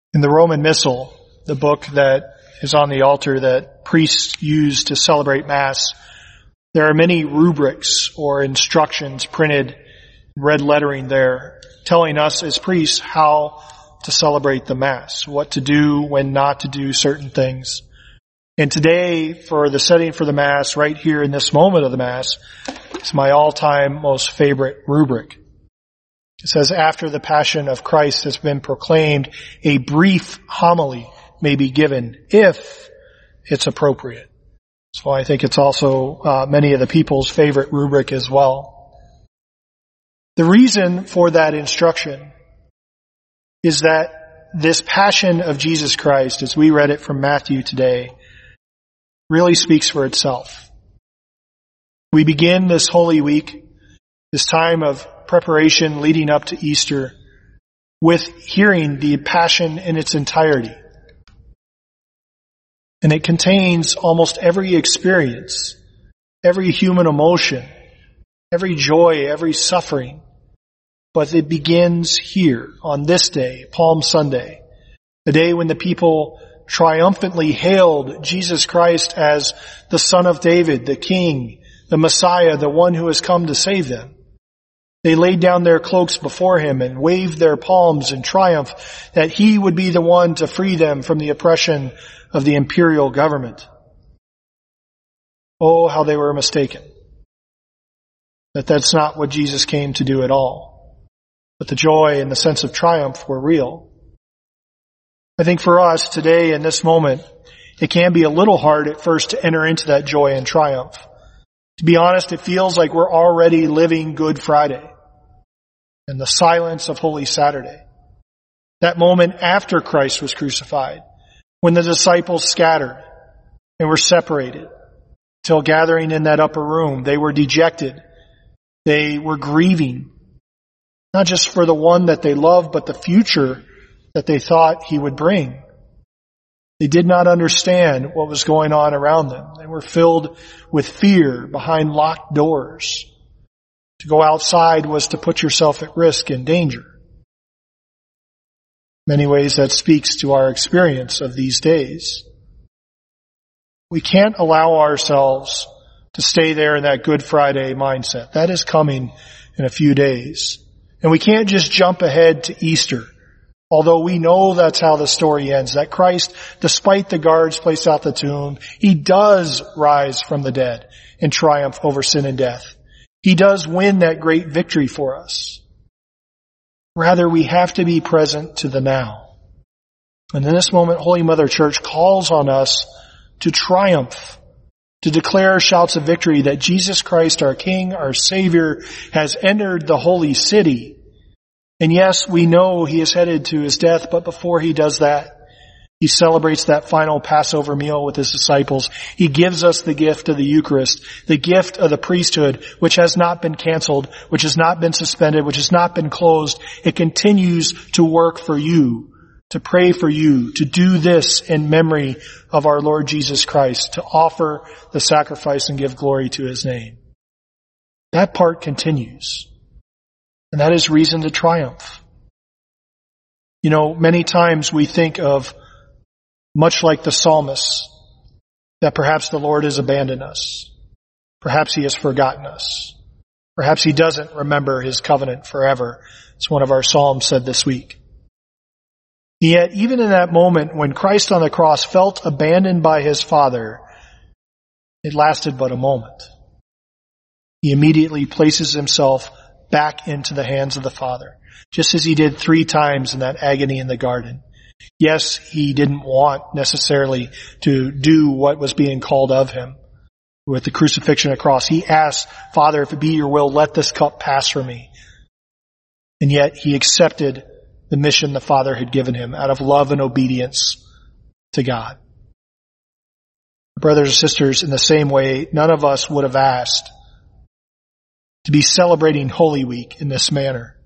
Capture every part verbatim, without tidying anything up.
In the Roman Missal, the book that is on the altar that priests use to celebrate Mass, there are many rubrics or instructions printed in red lettering there, telling us as priests how to celebrate the Mass, what to do, when not to do certain things. And today, for the setting for the Mass, right here in this moment of the Mass, is my all-time most favorite rubric. It says, after the Passion of Christ has been proclaimed, a brief homily may be given, if it's appropriate. So I think it's also uh, many of the people's favorite rubric as well. The reason for that instruction is that this Passion of Jesus Christ, as we read it from Matthew today, really speaks for itself. We begin this Holy Week, this time of preparation leading up to Easter, with hearing the Passion in its entirety. And it contains almost every experience, every human emotion, every joy, every suffering. But it begins here on this day, Palm Sunday, the day when the people triumphantly hailed Jesus Christ as the Son of David, the King, the Messiah, the one who has come to save them. They laid down their cloaks before him and waved their palms in triumph that he would be the one to free them from the oppression of the imperial government. Oh, how they were mistaken. That that's not what Jesus came to do at all. But the joy and the sense of triumph were real. I think for us today in this moment, it can be a little hard at first to enter into that joy and triumph. To be honest, it feels like we're already living Good Friday and the silence of Holy Saturday. That moment after Christ was crucified, when the disciples scattered and were separated, till gathering in that upper room, they were dejected. They were grieving, not just for the one that they loved, but the future that they thought he would bring. They did not understand what was going on around them. They were filled with fear behind locked doors. To go outside was to put yourself at risk and danger. In many ways that speaks to our experience of these days. We can't allow ourselves to stay there in that Good Friday mindset. That is coming in a few days. And we can't just jump ahead to Easter. Although we know that's how the story ends, that Christ, despite the guards placed out the tomb, he does rise from the dead and triumph over sin and death. He does win that great victory for us. Rather, we have to be present to the now. And in this moment, Holy Mother Church calls on us to triumph, to declare shouts of victory that Jesus Christ, our King, our Savior, has entered the holy city. And yes, we know he is headed to his death, but before he does that, he celebrates that final Passover meal with his disciples. He gives us the gift of the Eucharist, the gift of the priesthood, which has not been canceled, which has not been suspended, which has not been closed. It continues to work for you, to pray for you, to do this in memory of our Lord Jesus Christ, to offer the sacrifice and give glory to his name. That part continues. And that is reason to triumph. You know, many times we think of, much like the psalmists, that perhaps the Lord has abandoned us. Perhaps he has forgotten us. Perhaps he doesn't remember his covenant forever, as one of our psalms said this week. Yet, even in that moment when Christ on the cross felt abandoned by his Father, it lasted but a moment. He immediately places himself back into the hands of the Father, just as he did three times in that agony in the garden. Yes, he didn't want necessarily to do what was being called of him with the crucifixion and cross. He asked, Father, if it be your will, let this cup pass from me. And yet he accepted the mission the Father had given him out of love and obedience to God. Brothers and sisters, in the same way, none of us would have asked to be celebrating Holy Week in this manner.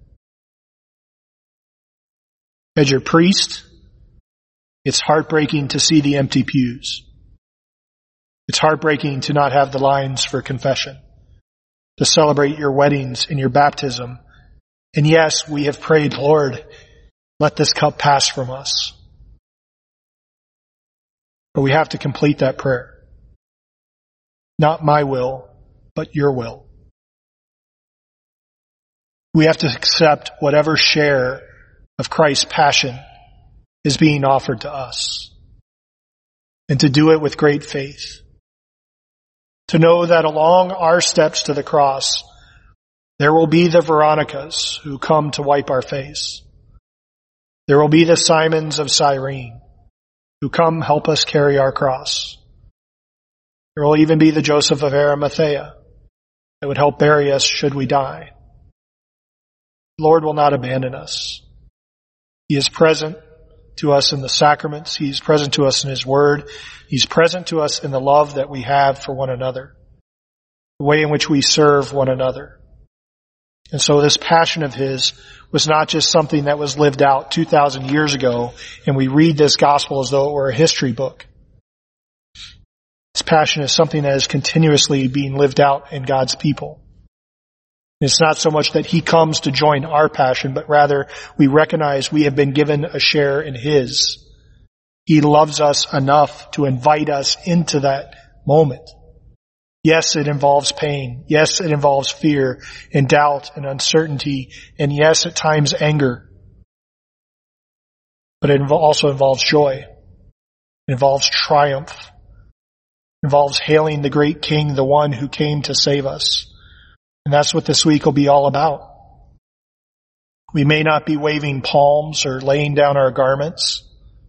As your priest, it's heartbreaking to see the empty pews. It's heartbreaking to not have the lines for confession, to celebrate your weddings and your baptism. And yes, we have prayed, Lord, let this cup pass from us. But we have to complete that prayer. Not my will, but your will. We have to accept whatever share of Christ's passion is being offered to us. And to do it with great faith. To know that along our steps to the cross, there will be the Veronicas who come to wipe our face. There will be the Simons of Cyrene who come help us carry our cross. There will even be the Joseph of Arimathea that would help bury us should we die. The Lord will not abandon us. He is present to us in the sacraments. He's present to us in His Word. He's present to us in the love that we have for one another, the way in which we serve one another. And so this passion of His was not just something that was lived out two thousand years ago, and we read this gospel as though it were a history book. This passion is something that is continuously being lived out in God's people. It's not so much that He comes to join our passion, but rather we recognize we have been given a share in His. He loves us enough to invite us into that moment. Yes, it involves pain. Yes, it involves fear and doubt and uncertainty. And yes, at times anger. But it also involves joy. It involves triumph. It involves hailing the great King, the one who came to save us. And that's what this week will be all about. We may not be waving palms or laying down our garments,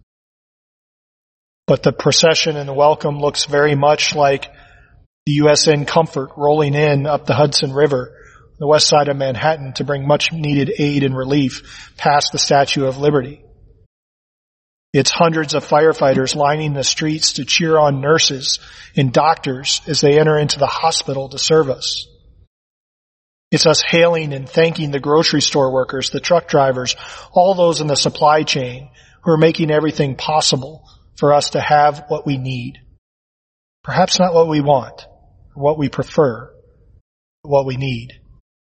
but the procession and the welcome looks very much like the U S N Comfort rolling in up the Hudson River, the west side of Manhattan, to bring much needed aid and relief past the Statue of Liberty. It's hundreds of firefighters lining the streets to cheer on nurses and doctors as they enter into the hospital to serve us. It's us hailing and thanking the grocery store workers, the truck drivers, all those in the supply chain who are making everything possible for us to have what we need. Perhaps not what we want, or what we prefer, but what we need.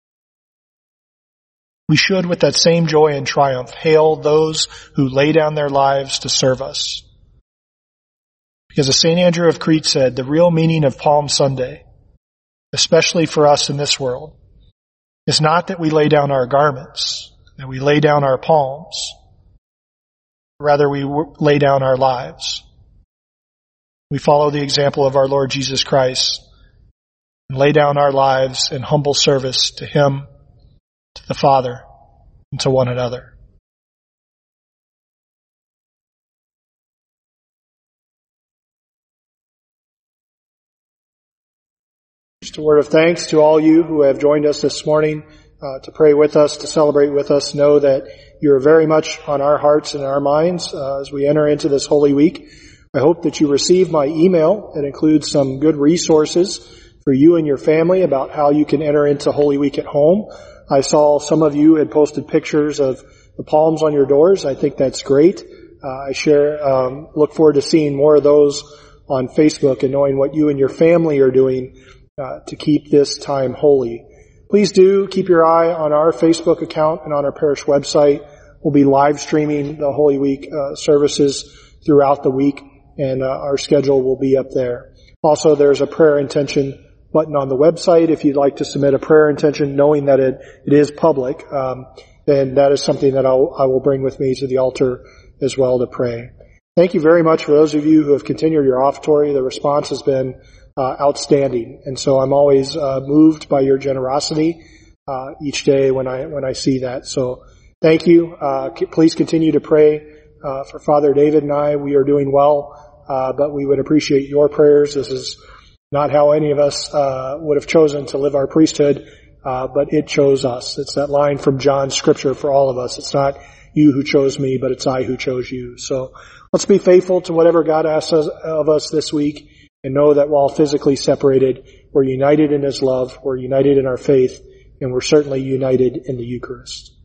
We should, with that same joy and triumph, hail those who lay down their lives to serve us. Because as Saint Andrew of Crete said, the real meaning of Palm Sunday, especially for us in this world, is not that we lay down our garments, that we lay down our palms. Rather, we lay down our lives. We follow the example of our Lord Jesus Christ and lay down our lives in humble service to Him, to the Father, and to one another. Just a word of thanks to all you who have joined us this morning uh, to pray with us, to celebrate with us. Know that you are very much on our hearts and our minds uh, as we enter into this Holy Week. I hope that you receive my email. It includes some good resources for you and your family about how you can enter into Holy Week at home. I saw some of you had posted pictures of the palms on your doors. I think that's great. Uh, I share, um, look forward to seeing more of those on Facebook and knowing what you and your family are doing uh, to keep this time holy. Please do keep your eye on our Facebook account and on our parish website. We'll be live streaming the Holy Week uh, services throughout the week, and uh, our schedule will be up there. Also, there's a prayer intention button on the website. If you'd like to submit a prayer intention, knowing that it, it is public, um, then that is something that I'll, I will bring with me to the altar as well to pray. Thank you very much for those of you who have continued your offertory. The response has been uh, outstanding, and so I'm always uh, moved by your generosity uh, each day when I when I see that. So thank you. Uh, please continue to pray uh, for Father David and I. We are doing well, uh, but we would appreciate your prayers. This is not how any of us uh would have chosen to live our priesthood, uh but it chose us. It's that line from John's scripture for all of us. It's not you who chose me, but it's I who chose you. So let's be faithful to whatever God asks us, of us this week, and know that while physically separated, we're united in His love, we're united in our faith, and we're certainly united in the Eucharist.